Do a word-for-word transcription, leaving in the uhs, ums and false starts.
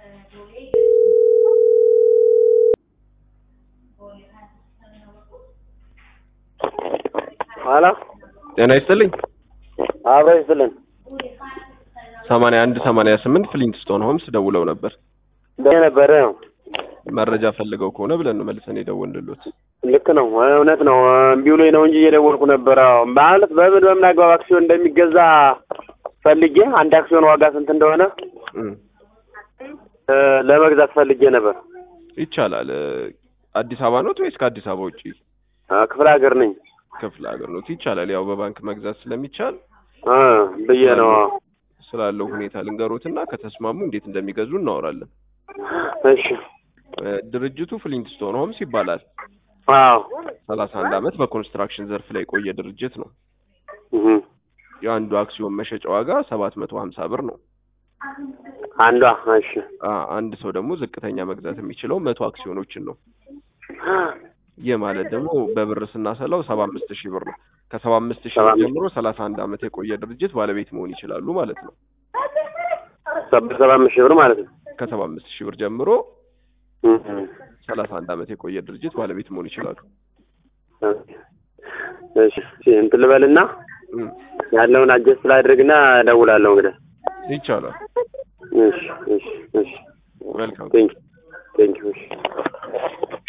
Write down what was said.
हाला ጤና ይስጥልኝ። አብረን ይስጥልን። ሰማንያ አንድ ሰማንያ ስምንት ፍሊንትስቶን ሆምስ ደውለው ነበር። ደነበረ መረጃ ፈልገው ከሆነ ብለን ነው መልሰን የደወልንልዎት። ልክ ነው፣ እውነት ነው። እምቢው ላይ ነው እንጂ እየደወልኩ ነበር። አዎ ማለት በምን በምን አግባብ አክሲዮን እንደሚገዛ ፈልጌ አንድ አክሲዮን ዋጋ ስንት እንደሆነ ለመግዛት ፈልጌ ነበር። ይቻላል። አዲስ አበባ ነው ወይስ ከአዲስ አበባ ውጪ? ክፍለ ሀገር ነኝ። ክፍለ ሀገር ነው። ይቻላል። ያው በባንክ መግዛት ስለሚቻል አ በየ ነው ስላለው ሁኔታ ልንገሮትና ከተስማሙ እንዴት እንደሚገዙ እናወራለን። እሺ። ድርጅቱ ፍሊንትስቶን ሆምስ ይባላል። አዎ ሰላሳ አንድ አመት በኮንስትራክሽን ዘርፍ ላይ የቆየ ድርጅት ነው። እህ የአንዱ አክሲዮን መሸጫ ዋጋ ሰባት መቶ ሀምሳ ብር ነው። አንዷ እሺ። አ አንድ ሰው ደግሞ ዝቅተኛ መግዛት የሚችለው መቶ አክሲዮኖችን ነው። ይህ ማለት ደግሞ በብር ስናሰላው ሰባ አምስት ሺህ ብር ነው። ከሰባ አምስት ሺህ ብር ጀምሮ ሰላሳ አንድ አመት የቆየ ድርጅት ባለቤት መሆን ይችላሉ ማለት ነው። ሰባ አምስት ሺህ ብር ማለት ነው። ከሰባ አምስት ሺህ ብር ጀምሮ ሰላሳ አንድ አመት የቆየ ድርጅት ባለቤት መሆን ይችላሉ። እሺ እንትን ልበልና ያለውን አጀስት ላድርግና እደውላለሁ እንግዲህ። ይቻላል። እሺ እሺ እሺ ዌልካም። ቴንክ ቴንክ ዩ።